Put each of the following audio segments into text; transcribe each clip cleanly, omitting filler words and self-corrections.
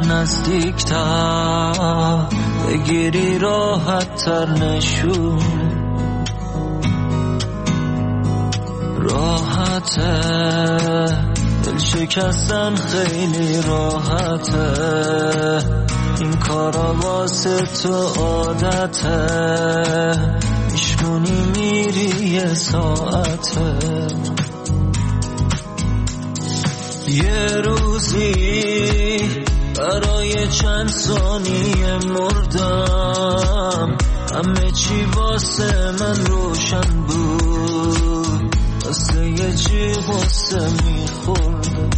نزدیکتر بگیری راحت تر نشون راحته دل شکستن خیلی راحته این کارا واسه تو عادته میشونی میری یه ساعته یه روزی برای چند ثانیه مردم همه چی واسه من روشن بود واسه یه چی واسه میخوردم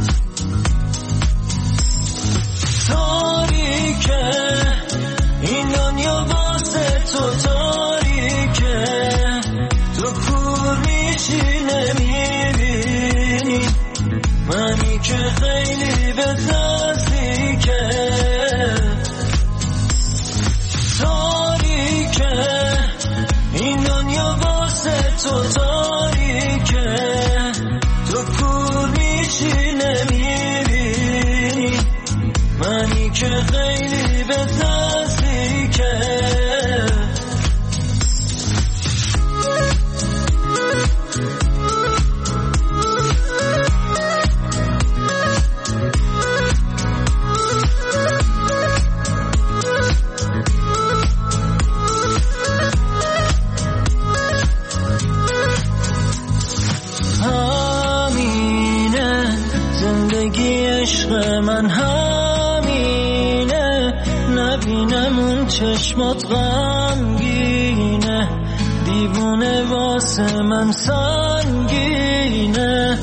تاریکه این دنیا واسه تو تاریکه تو کور میشی نمیبینی منی که خیلی به نزدیکه تاریکه این دنیا واسه تو تاریکه تو کور میشی نمیبینی منی که خیلی به نزدیکه عشق من همینه نبینم اون چشمات غمگینه دیوونه واسه من سنگینه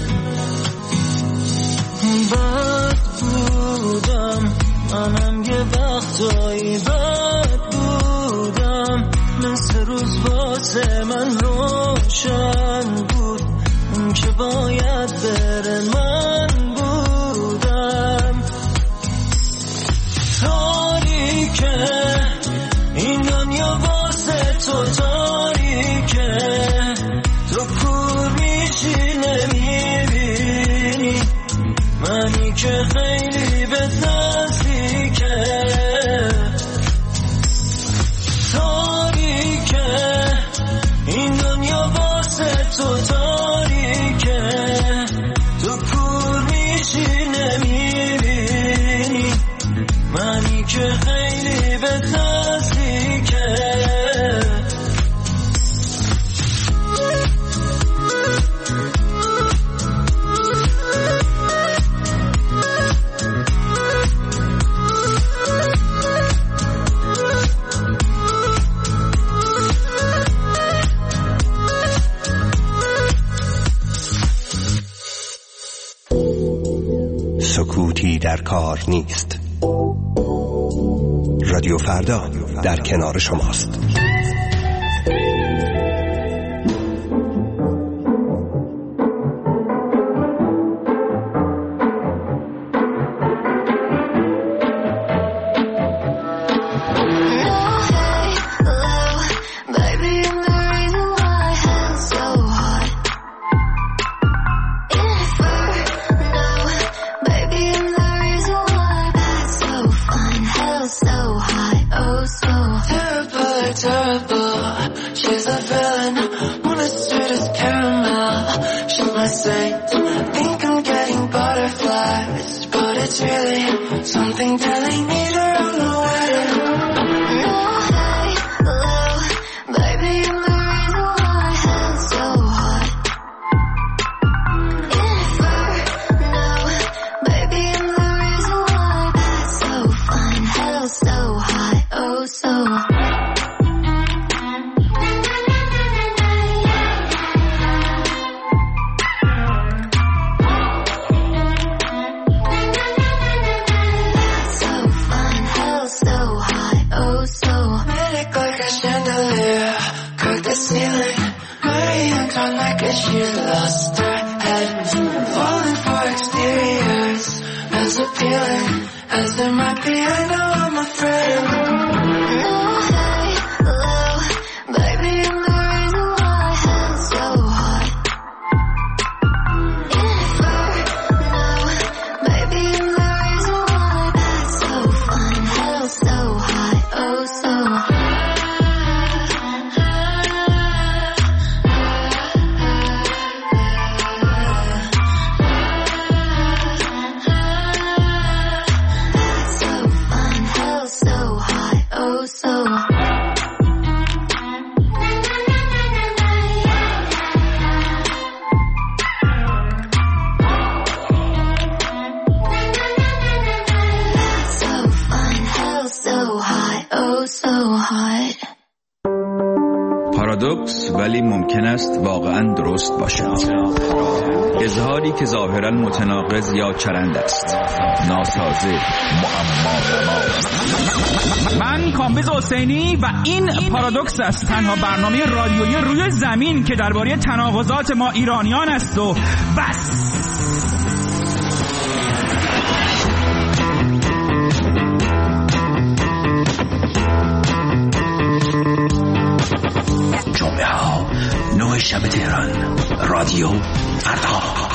بد بودم منم یه وقتایی بد بودم مثل روز واسه من روشن بود اون که باید بره من تاریکه این دنیا واسه تو تاریکه تو کور میشی نمیبینی منی که خیلی به نزدیکه تاریکه این دنیا واسه تو تاریکه تو کور میشی نمیبینی منی که خیلی به نزدیکه سکوتی در کار نیست. رادیو فردا در کنار شماست. پارادوکس ولی ممکن است واقعا درست باشد. اظهاری که ظاهرا متناقض یا چرند است، ناسازه، معما. من کامبیز حسینی و این پارادوکس است، تنها برنامه رادیویی روی زمین که درباره تناقضات ما ایرانیان است و بس. جمعه ها 9 شب تهران، رادیو فردا.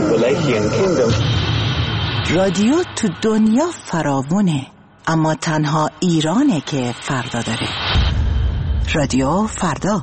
Appalachian Kingdom. رادیو تو دنیا فراوونه، اما تنها ایرانه که فردا داره. رادیو فردا.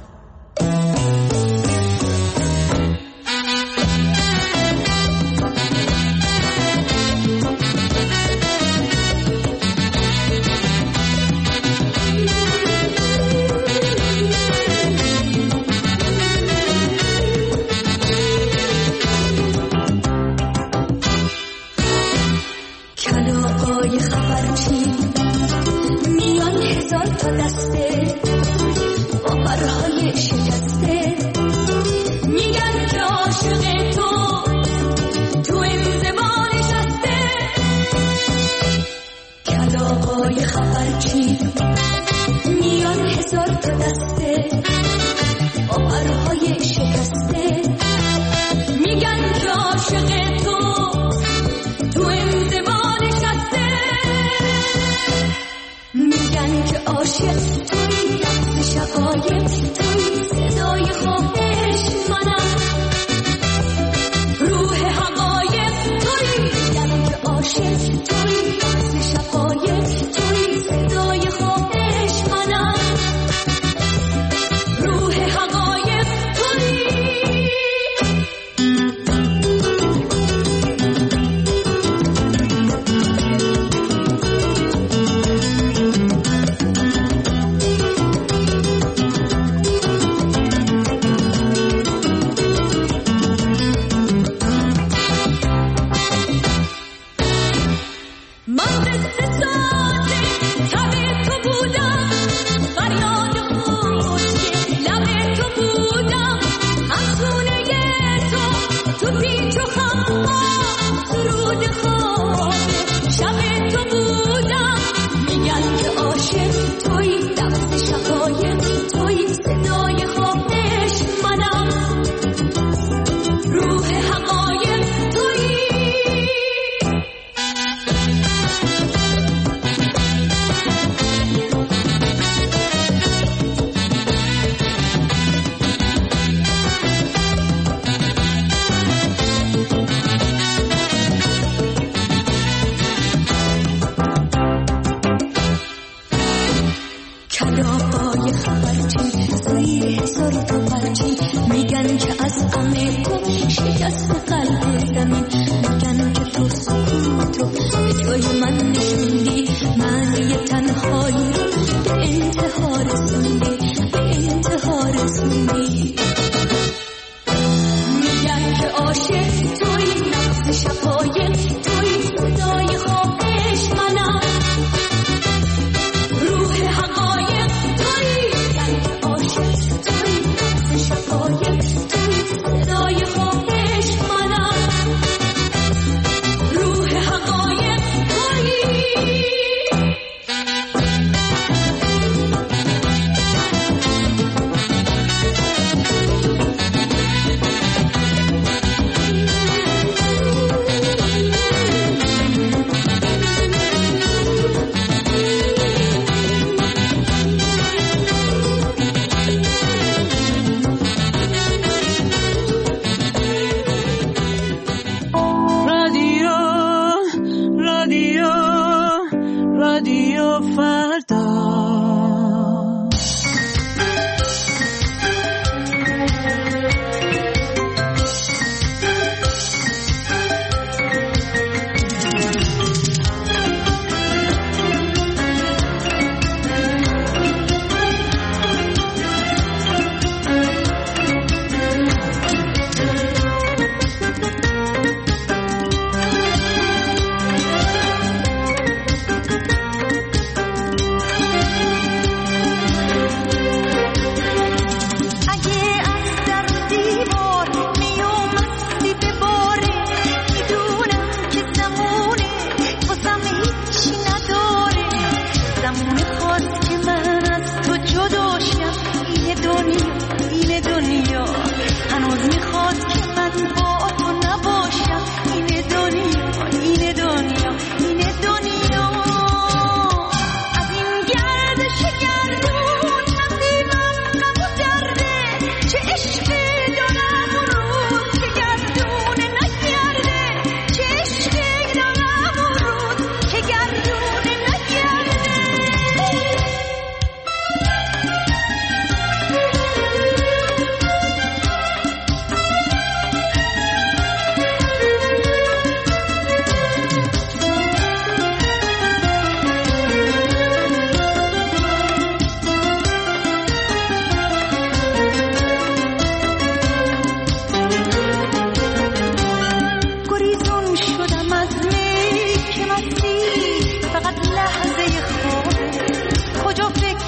کلاغای خبرچی میان هزار تا دسته با پرهای شکسته، میگن که عاشق تو انزوا نشسته. کلاغای خبرچی میان هزار تا دسته با پرهای شکسته، میگن که عاشق تو انزوا نشسته. میگن که عاشق توی رقص شقایق، توی صدای خواهش منم، روح حقایق توی. میگن که عاشق توی رقص شقایق، توی صدای خواهش منم، روح حقایق توی. میگن که از غم تو شکست قلب زمین، میگن که تو سکوتو به جای من نشوندی، معنی تنهایی رو به انتها رسوندی، به انتها رسوندی. میگن که عاشق توی نقص شقایق، توی صدای خواهش منم، روح حقایق توی. میگن که عاشق توی نقص شقایق، توی صدای خواهش منم، روح حقایق توی. رادیو فردا.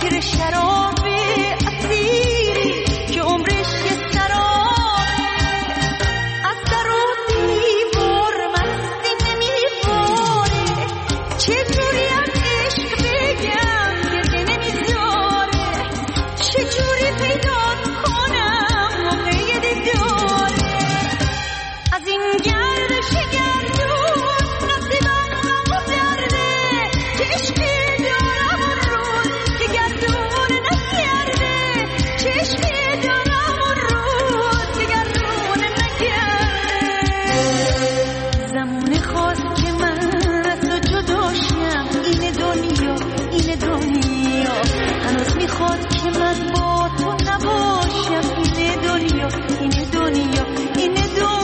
فکر شراب اسیری که عمرش یه سرابه، از در و دیوار مستی نمیباره، چجوری از عشق بگم که نمیذاره، چجوری پیدا کنم موقع دیداره، از این گردش گردون نصیبم غم درده، که عشقی دارم اون روز که گردون نگرده، که عشقی دارم اون روز که گردون نگرده. زمونه خواست که من از تو جدا شم، این دنیا این دنیا هنوز میخواد که من با تو نباشم، این دنیا این دنیا این دنیا.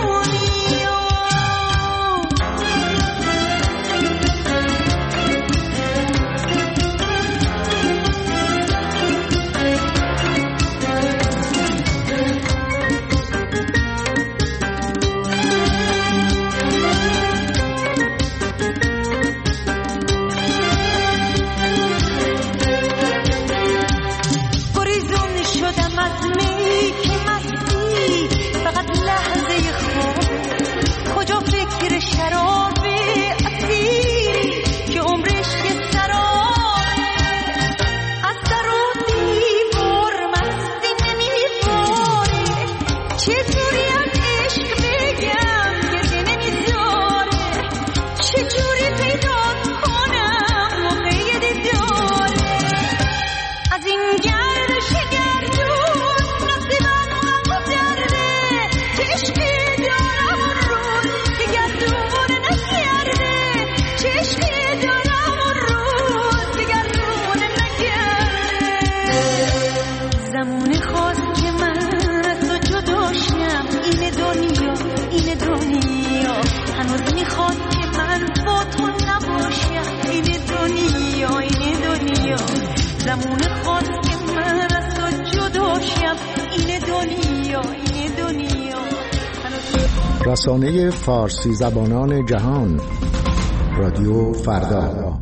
گریزون شدم از می که مستی فقط لحظه خواب، کجا فکر شراب اسیری که عمرش یه سرابه، از در و دیوار مستی نمیباره، چجوری از عشق بگم که نمیذاره، چجوری پیدا کنم موقع دیداره، از این گردش گردون نصیبم غم درده، که عشقی دارم اون روز که گردون نگرده، که عشقی دارم اون روز که گردون نگرده. زمونه خواست که من از تو جدا شم، این دنیا این دنیا هنوز میخواد که من با تو نباشم، این دنیا این دنیا. زمونه خواست که من از تو جدا شم، این دنیا این دنیا هنوز. رسانه فارسی زبانان جهان، رادیو فردا.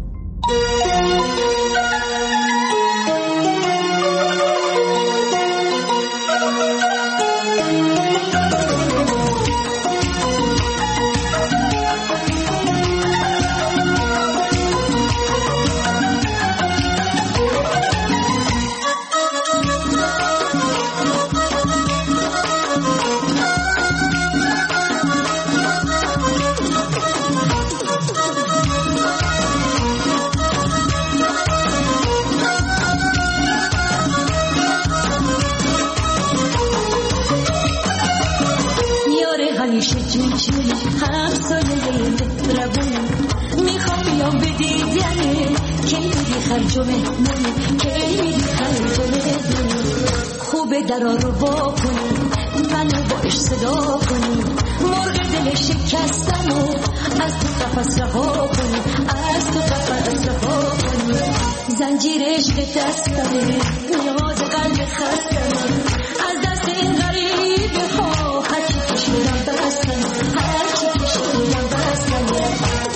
همیشه جوجوی همسایه مهربون، میخوام بیام به دیدنه، کی میدی خرج و مهمونه، کی میدی خرج و مهمونه، خوبه درا رو با کنی، منو باش صدا کنی، مرغ دل شکستم و از تو قفص رها کنی، از تو قفص رها کنی، زنجیر عشق دستمه، نیاز قلب خستمه، از دست این غریبه ها هرچی کشیدم بستم، هرچی کشیدم بستم.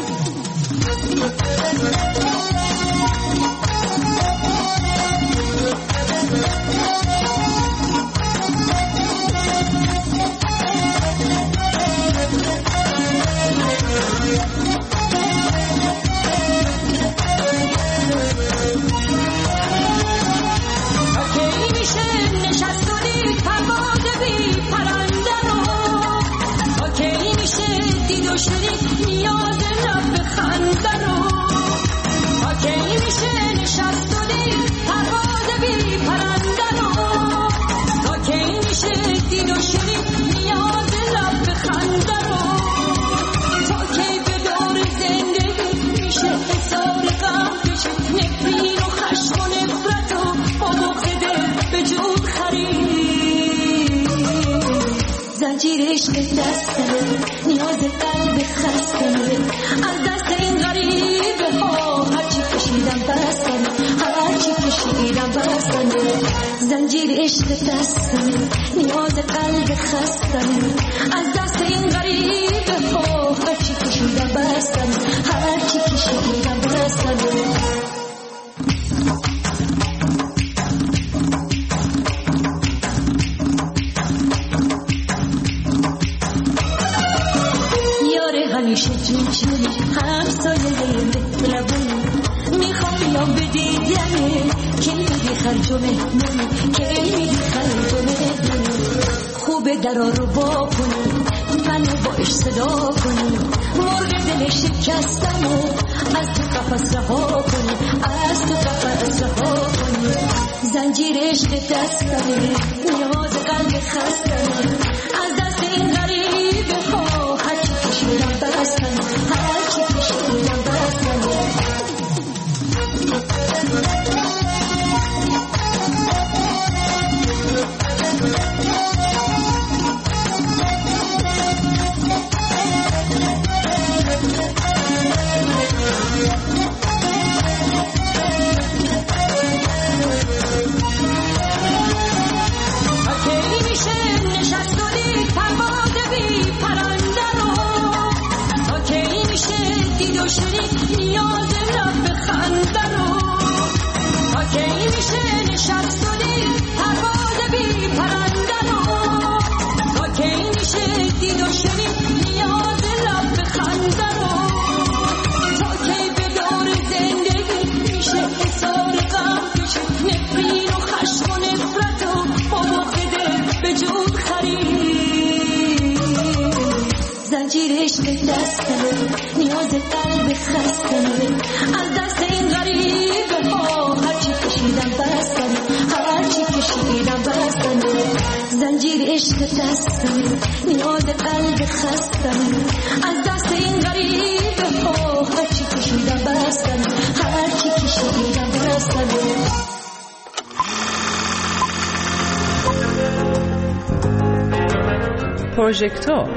عشق دستمه، نیاز قلب خستمه، از دست این غریبه ها هرچی کشیدم بستمه، هرچی کشیدم بستمه، زنجیر عشق دستمه، نیاز قلب خستمه، از دست این غریبه ها هرچی کشیدم بستمه، هرچی کشیدم بستمه. بشه جوجه همسایه لبون میخوام بیام به دیدنه که میدی خرج و مهمونی که میدی خرج و مهمونی خوبه درا رو با کنی منو باش صدا کنی مرغ دل شکستم و از تو قفص رها کنی از تو قفص رها کنی زنجیر عشق دستمه نیاز قلب خستمه از دست این غریبه ها هرچی کشیدم بستمه هرچی کشیدم بستمه نیاز قلب خستمه از دست این غریبه ها هرچی کشیدم بستمه هرچی کشیدم بستمه زنجیر عشق دستمه نیاز قلب خستمه از دست این غریبه ها هرچی کشیدم بستمه هرچی کشیدم بستمه پروژکتور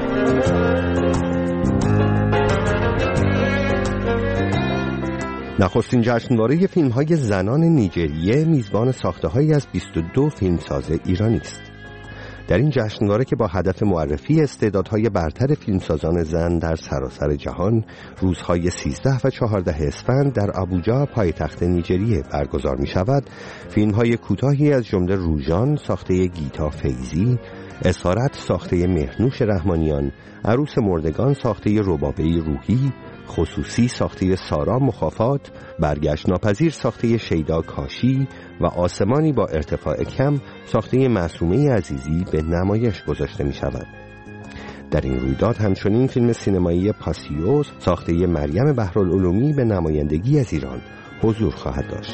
نخستین جشنواره فیلم‌های زنان نیجریه میزبان ساخته‌هایی از 22 فیلمساز ایرانی است. در این جشنواره که با هدف معرفی استعدادهای برتر فیلمسازان زن در سراسر جهان روزهای 13 و 14 اسفند در آبوجا پایتخت نیجریه برگزار می‌شود، فیلم‌های کوتاهی از جمله روژان ساخته گیتا فیضی، اسارت ساخته مهرنوش رحمانیان، عروس مردگان ساخته ربابه روحی، خصوصی ساخته سارا مخافات، برگشت ناپذیر ساخته شیدا کاشی و آسمانی با ارتفاع کم ساخته معصومه عزیزی به نمایش گذاشته می شود. در این رویداد همچنین فیلم سینمایی پاسیوس ساخته مریم بحرالعلومی به نمایندگی از ایران حضور خواهد داشت.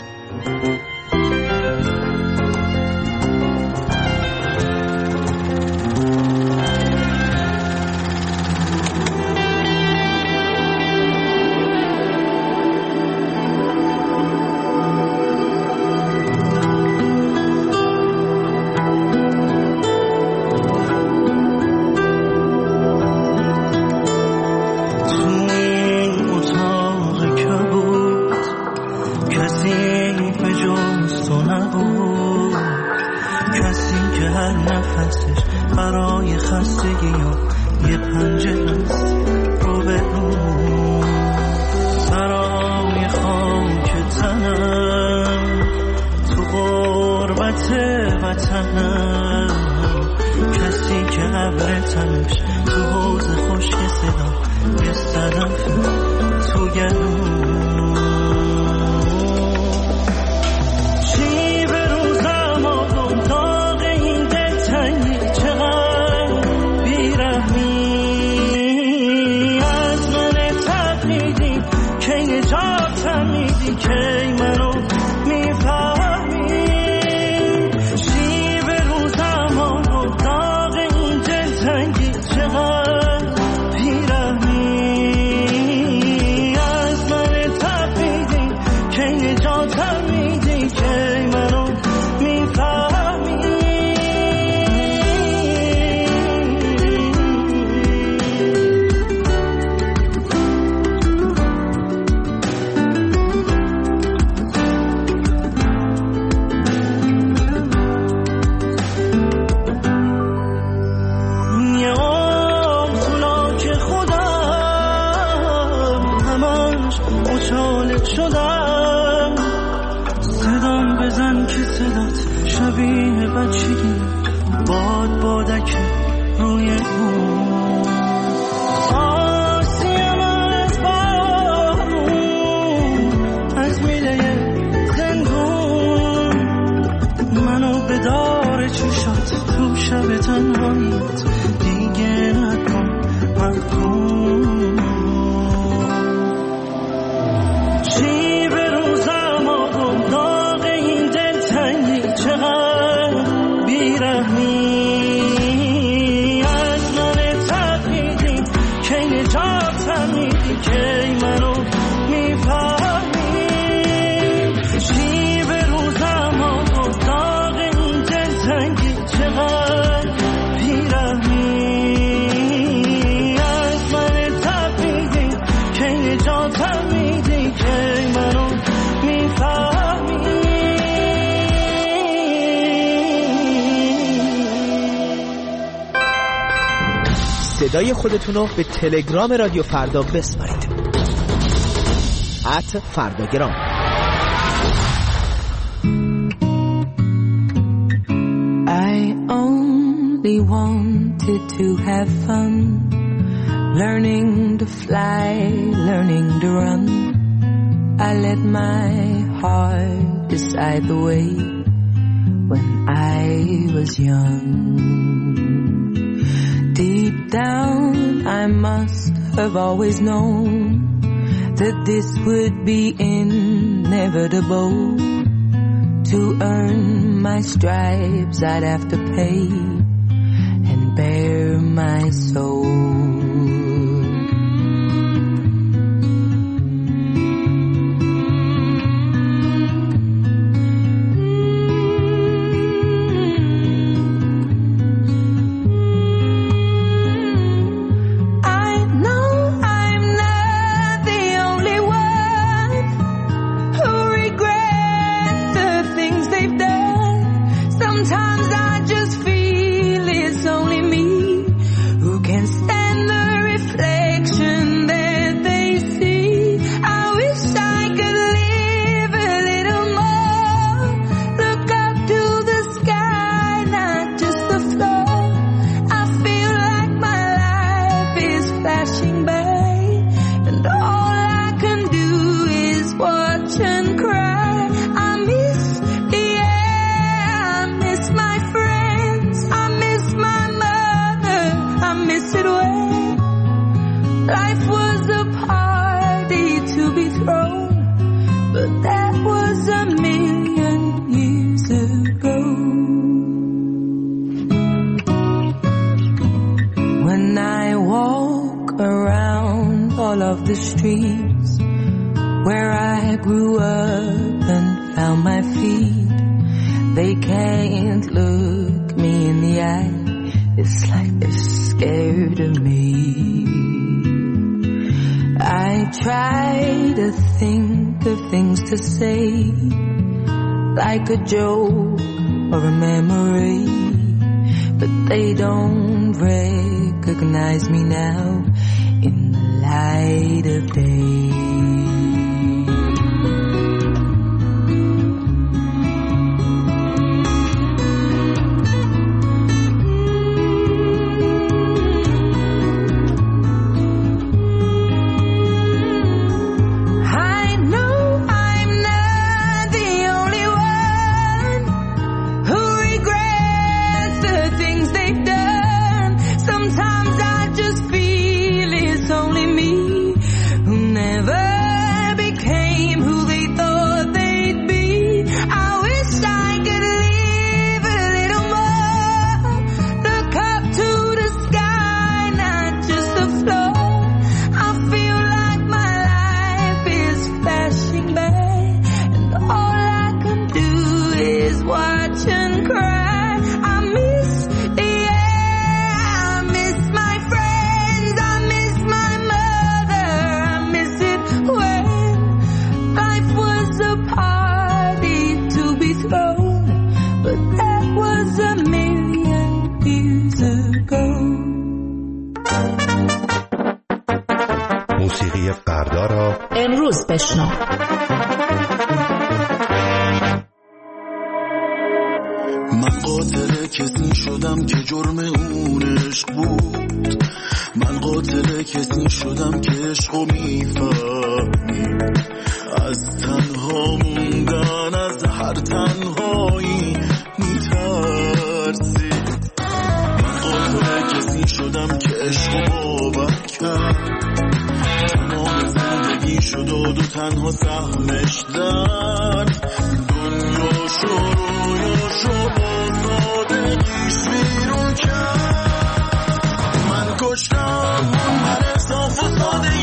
باد بادک روی اون آسیان جاتمی که منو میفهمی شیب روزم و داغ این دلتنگی چقدر بیرحمی از من تپیدی که جاتمی که منو میفهمی صدای خودتونو به تلگرام رادیو فردا بسپارید @فرداگرام. I only wanted to have fun, learning to fly, learning to run. I let my heart decide the way when I was young. Deep down, I must have always known that this would be inevitable. To earn my stripes, I'd have to pay and bare my soul. The streets where I grew up and found my feet, they can't look me in the eye. It's like they're scared of me. I try to think of things to say, like a joke or a memory, but they don't recognize me now in the light of day. موسیقی فردا را امروز بشنو. من قاتل کسی شدم که جرم اون عشق بود. من قاتل کسی شدم که عشقو میفهمی. از تنها موندن از هر تنهایی میترسی. من قاتل کسی شدم که عشقو باور کرد. تمام زندگی شد و دو تنها سهمش درد. دنیا شروعشو با صادقیش بیرون کرد. من کشتم اون من صاف و ساده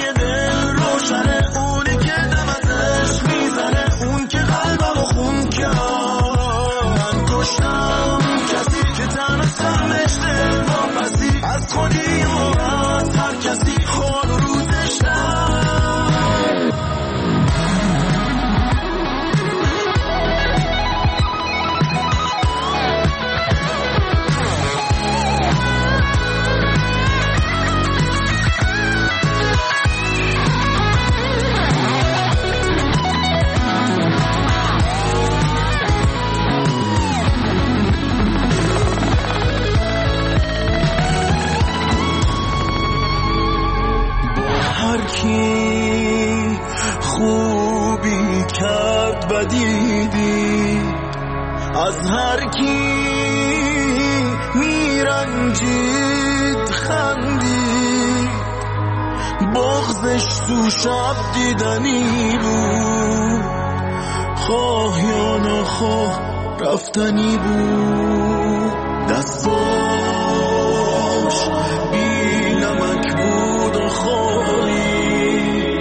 هر کی خوبی کرد بدی دید، از هر کی میرنجید خندید، بغضش تو شب دیدنی بود، خواه یا نخواه رفتنی بود. دستاش بی نمک بود و خالی،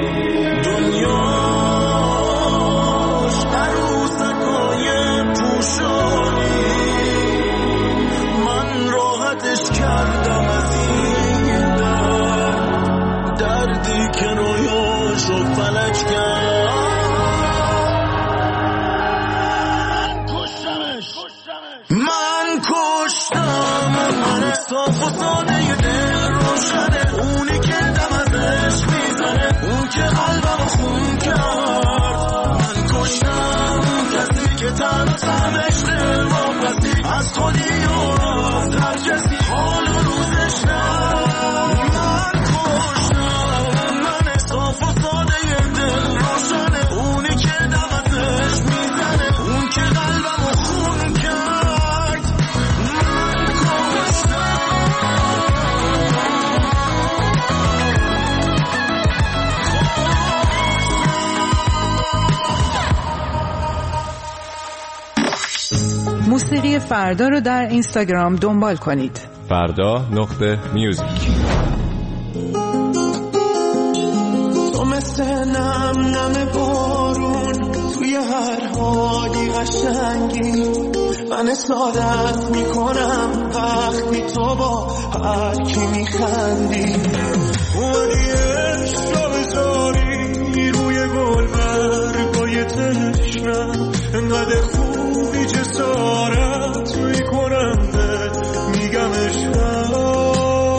دنیاش عروسکای پوشانی، من راحتش کردم از این دردی که رویاشو فلج کرد. من کشتم من صاف و ساده دل روشنه، اونی که دم از عشق میزنه، اون که قلبم خون کرد. من کشتم کسی که تنها سمش دل واپسی، از خودی و از هر کسی حال و روزش نم. من کشتم من صاف و ساده دل روشنه، اونی که دم از عشق میزنه، اون که قلبم خون کرد. موسیقی فردا رو در اینستاگرام دنبال کنید. فردا.music. تو مثل نم نم بارون توی هر حالی قشنگی، من سعادت میکنم وقتی تو با هر کی میخندی. اومدی عشق رو بذاری روی گل برگای تشنم، انقدر خوبی جسارت میکنم میگم عشقم.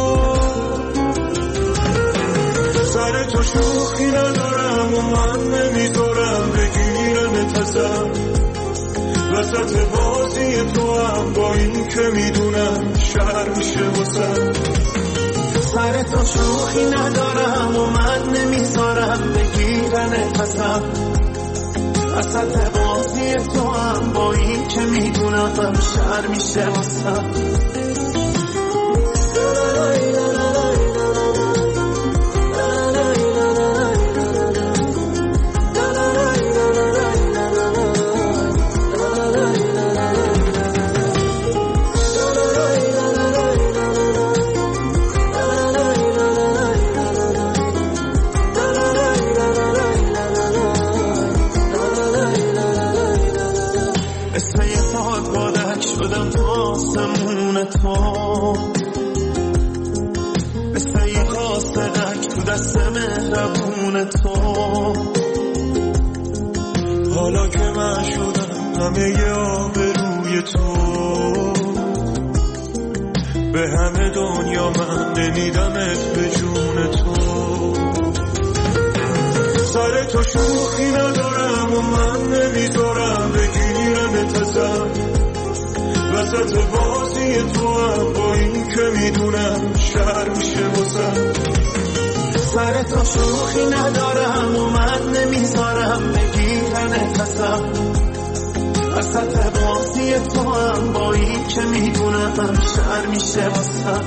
سر تو شوخی ندارم و من نمیذارم بگیرم تزم، وسط بازی تو هم با این که میدونم شهر میشه واسم. سر تو شوخی ندارم و من نمیذارم بگیرم تزم، وسط بازی تو هم با این که میدونم شهر میشه واسم. شدم تو آسمون تو، مثل یه قاصدک تو دست مهربون تو. حالا که من شدم همه ی آبروی تو، به همه دنیا من نمیدمت به جون تو. سر تو شوخی ندارم و من نمیذارم بگیرم تزم، وسط بازی تو هم با این که میدونم شهر میشه واسم. سر تو شوخی ندارم و من نمیذارم بگیرم نفسم، وسط بازی تو هم با این که میدونم شهر میشه واسم.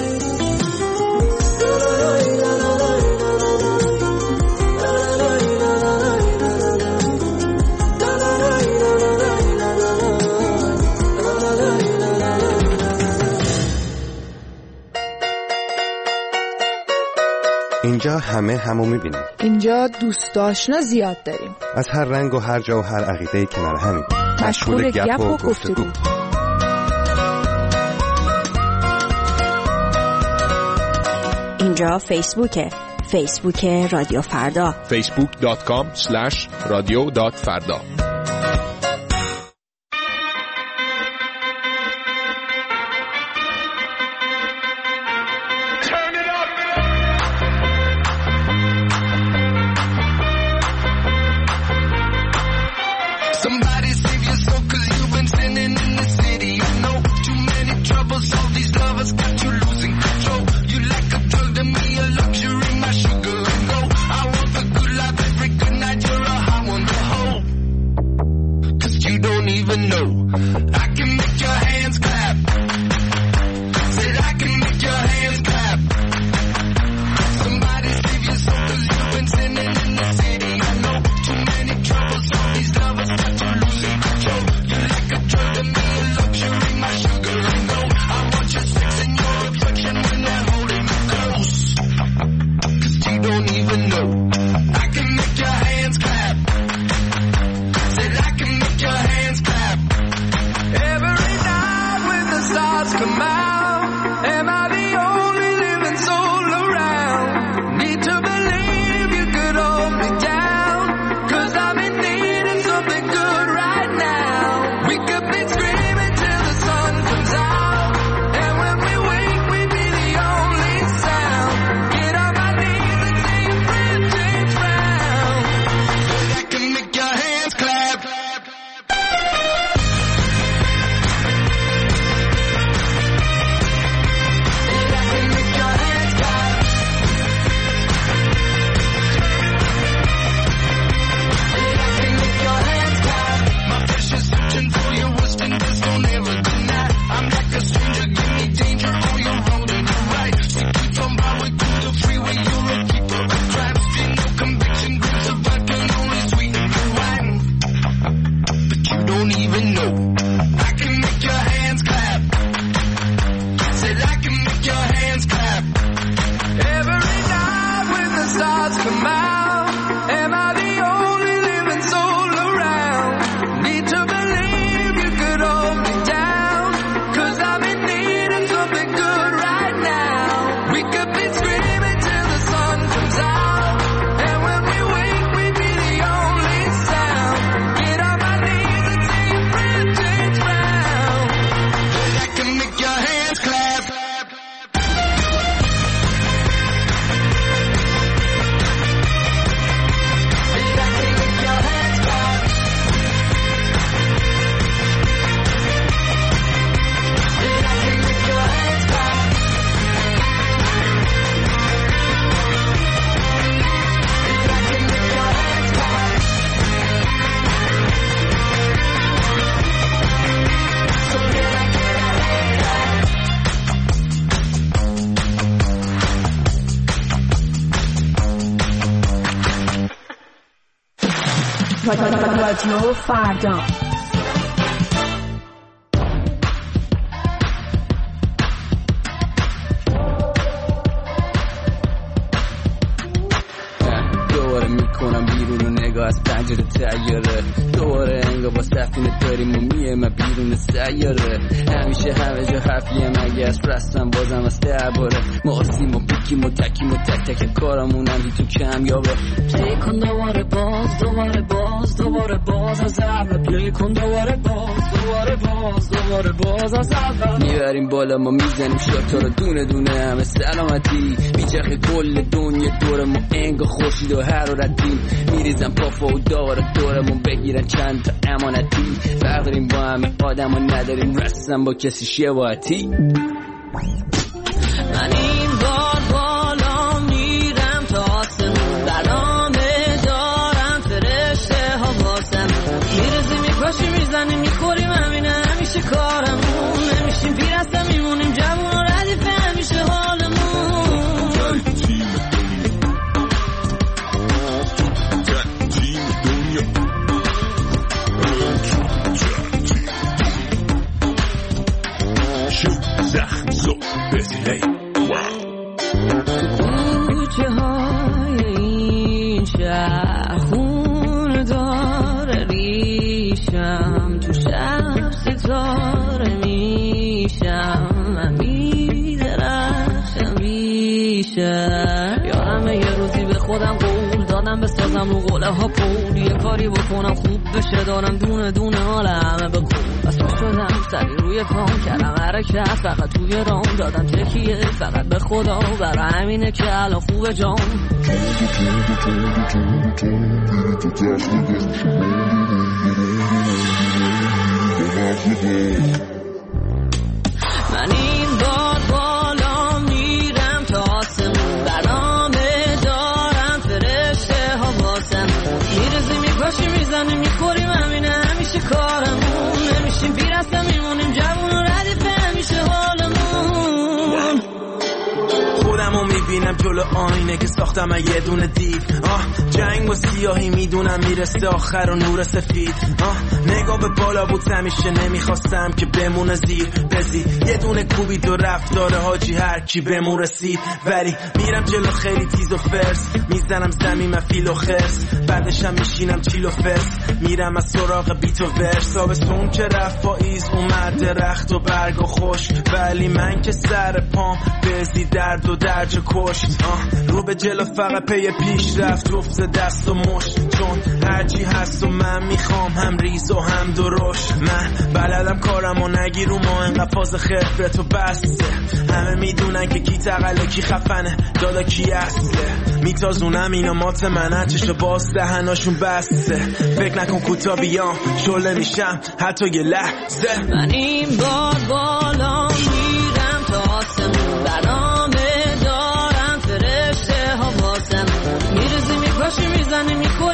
اینجا همه همو میبینیم. اینجا دوست آشنا زیاد داریم، از هر رنگ و هر جا و هر عقیده کنار همین، مشغول گپ و گفتگو. اینجا فیسبوک رادیو فردا، facebook.com/radio.farda. Got you losing control. You like a drug to me, a luxury, my sugar. I can make your hands clap. Said I can make your hands clap. Somebody save your soul 'cause you've been sinning in the city. I know too many troubles, all these lovers got you losing control. You're like a drug to me, a luxury, my sugar and gold. I want your sex and your affection when they're holding me close. 'Cause you don't even know. I can make your hands clap. Said I can make your hands clap. Every night when the stars come out, am I the only living soul around? Need to believe you could hold me down, 'cause I'm in need of something good right now. We could be screaming till the sun comes out, and when we wake we'd be the only sound. Get on my knees and say your friend James Brown. I can make your hands clap. For your worst and best, don't ever deny. I'm like a stranger, give me danger. Oh, you're wrong and you're right. We keep on bowing through the freeway. You're a keeper of crime. Feel no conviction, grams of vodka can only sweeten your wine. But you don't even know. I can make your hands clap. Said I can make your hands clap. Every night when the stars come out, am I the only living soul around? Need to believe you could hold me down, 'cause I'm in need of something good right now. We could be screaming till the sun comes out, and when we wake we'd be the only sound. Get on my knees and say your friend James Brown. I can make your hands clap. رادیو فردا. دوباره میکنم بیرون و نگاه از پنجره تیاره. دوباره انگار با سفینه داریم و میام بیرون سیاره. همیشه همه جا حرفیه مگه از رستم بازم از درباره. ما آسیم و بیکیم و تکیم و تک تک کارمونم بی تو کمیابه. پلی کن دوباره باز دوباره باز دوباره باز از اول. پلی کن دوباره باز دوباره باز دوباره باز از اول. میبریم بالا ما میزنیم شاتا رو دونه دونه همه سلامتی. میچرخه کل دنیا دور ما انگار خورشید و حرارتی. میریزم پافا و داره دورمون بگیرن چند تا امانتی. فرق داریم با همه آدم ها نداریم رستم با کسی شباهتی. من این بار بالا میرم تا آسمون. برنامه دارم فرشته ها واسم. میرزی میپاشی میزنی میخوریم همینه همیشه کارمون. نمیشیم پیر هستم میمونیم جوون و ردیفه همیشه حالمون. زخم زو بزیلی کوچه های این شهر خون داره ریشم. تو شهر ستاره میشم. من میدرخشم ریشم. یارم یه روزی به خودم قول دادم بسازم رو قوله ها پول. یه کاری بکنم خوب بشه دارم دونه دونه حال همه بکن. بس شدم سری روی پام کردم حرکت فقط توی رام دادم تکیه فقط به خدا. برای همینه که الان خوبه جام. من این بار بالا میرم تا آسمون. برنامه دارم فرشته ها واسم. میرزی میپاشی میزنی میخوریم همینه همیشه کارمون. نمیشیم پیر جلو آینه که ساختم یه دونه دیو. جنگ و سیاهی میدونم میرسه آخر و نور سفید. نگاه به بالا بود همیشه نمیخواستم که بمونه زیر بزی. یه دونه کوبید و رفتار حاجی هر کی بمون رسید. ولی میرم جلو خیلی تیز و فرس، میزنم زمین من فیل و خرس، بعدشم میشینم چیل و فرس، میرم از سراغ بیت و ورس. آبستون که رفت پاییز اومد درخت و برگ و خوش، ولی من که سر پام بزی درد و درج و کشت. رو به جلو فقط پی پیش رفت افت دست و مشت، چون هرچی هست و من میخوام هم ریز و هم درشت. من بلدم کارم و نگیر و ما انقدر فاز خفرت و بسته. همه میدونن که کی تقله کی خفنه دادا کی اصله. میتازونم اینا مات منن چشو باز دهناشون بسته. فکر نکن کوتا بیام شله میشم حتی یه لحظه. من این بار بالا میرم تا آسمون، برنامه دارم فرشته ها واسم. میرزی میپاشی میزنی میکنی